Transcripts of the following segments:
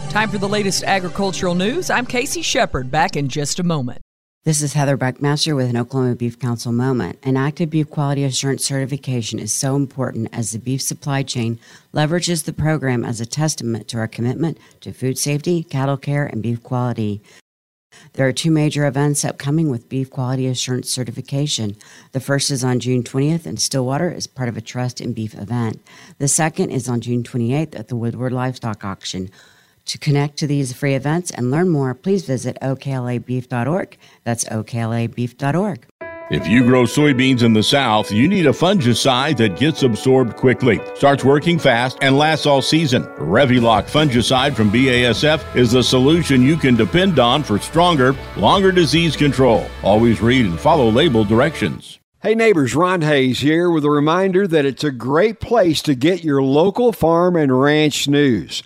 Time for the latest agricultural news. I'm Casey Shepard, back in just a moment. This is Heather Buckmaster with an Oklahoma Beef Council moment. An active beef quality assurance certification is so important as the beef supply chain leverages the program as a testament to our commitment to food safety, cattle care, and beef quality. There are two major events upcoming with beef quality assurance certification. The first is on June 20th in Stillwater as part of a Trust in Beef event. The second is on June 28th at the Woodward Livestock Auction. To connect to these free events and learn more, please visit oklabeef.org. That's oklabeef.org. If you grow soybeans in the South, you need a fungicide that gets absorbed quickly, starts working fast, and lasts all season. Revilock fungicide from BASF is the solution you can depend on for stronger, longer disease control. Always read and follow label directions. Hey neighbors, Ron Hayes here with a reminder that it's a great place to get your local farm and ranch news.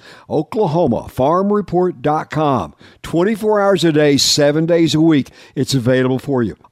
OklahomaFarmReport.com. 24 hours a day, 7 days a week. It's available for you.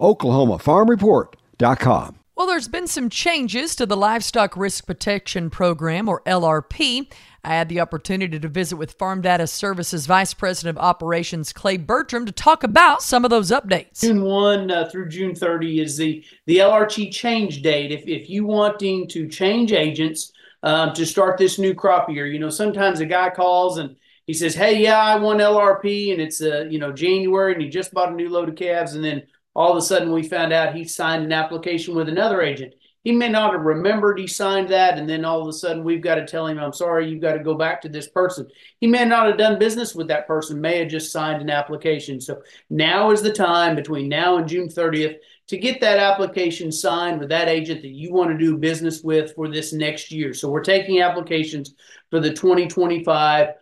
OklahomaFarmReport.com. Well, there's been some changes to the Livestock Risk Protection Program, or LRP. I had the opportunity to visit with Farm Data Services Vice President of Operations Clay Bertram to talk about some of those updates. June 1 through June 30 is the LRP change date. If you wanting to change agents to start this new crop year, sometimes a guy calls and he says, hey, yeah, I want LRP, and it's January, and he just bought a new load of calves, and then all of a sudden we found out he signed an application with another agent. He may not have remembered he signed that, and then all of a sudden we've got to tell him, I'm sorry, you've got to go back to this person. He may not have done business with that person, may have just signed an application. So now is the time between now and June 30th to get that application signed with that agent that you want to do business with for this next year. So we're taking applications for the 2025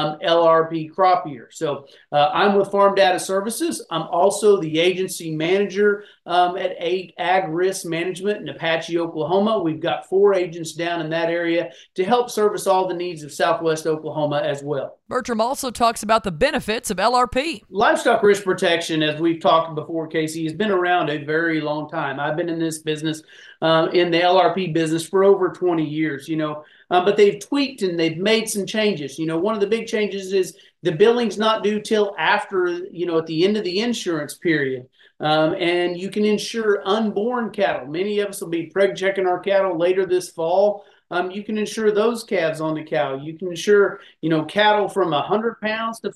LRP crop year. So I'm with Farm Data Services. I'm also the agency manager at Ag Risk Management in Apache, Oklahoma. We've got 4 agents down in that area to help service all the needs of Southwest Oklahoma as well. Bertram also talks about the benefits of LRP. Livestock risk protection, as we've talked before, Casey, has been around a very long time. I've been in this business, in the LRP business, for over 20 years, but they've tweaked and they've made some changes. One of the big changes is the billing's not due till after, at the end of the insurance period. And you can insure unborn cattle. Many of us will be preg checking our cattle later this fall. You can insure those calves on the cow. You can insure, cattle from 100 pounds to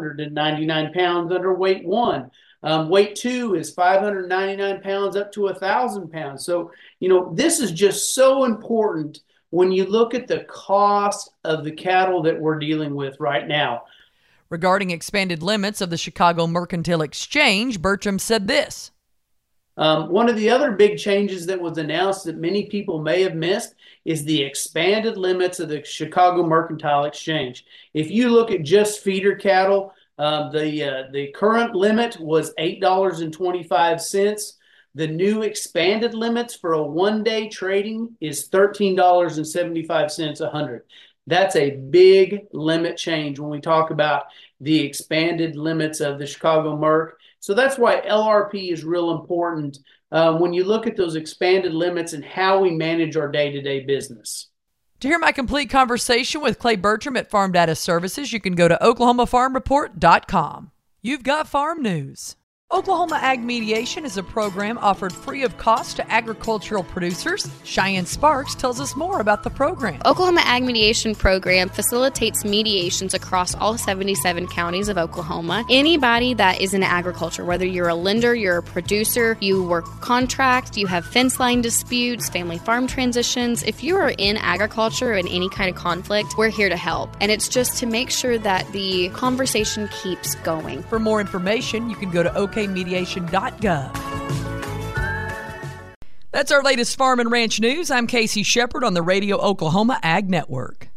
599 pounds under weight 1. Weight 2 is 599 pounds up to 1,000 pounds. So, this is just so important when you look at the cost of the cattle that we're dealing with right now. Regarding expanded limits of the Chicago Mercantile Exchange, Bertram said this. One of the other big changes that was announced that many people may have missed is the expanded limits of the Chicago Mercantile Exchange. If you look at just feeder cattle, the current limit was $8.25. The new expanded limits for a one-day trading is $13.75 a hundred. That's a big limit change when we talk about the expanded limits of the Chicago Merc. So that's why LRP is real important when you look at those expanded limits and how we manage our day-to-day business. To hear my complete conversation with Clay Bertram at Farm Data Services, you can go to oklahomafarmreport.com. You've got farm news. Oklahoma Ag Mediation is a program offered free of cost to agricultural producers. Cheyenne Sparks tells us more about the program. Oklahoma Ag Mediation Program facilitates mediations across all 77 counties of Oklahoma. Anybody that is in agriculture, whether you're a lender, you're a producer, you work contract, you have fence line disputes, family farm transitions, if you are in agriculture in any kind of conflict, we're here to help. And it's just to make sure that the conversation keeps going. For more information, you can go to okmediation.gov. That's our latest farm and ranch news. I'm Casey Shepard on the Radio Oklahoma Ag Network.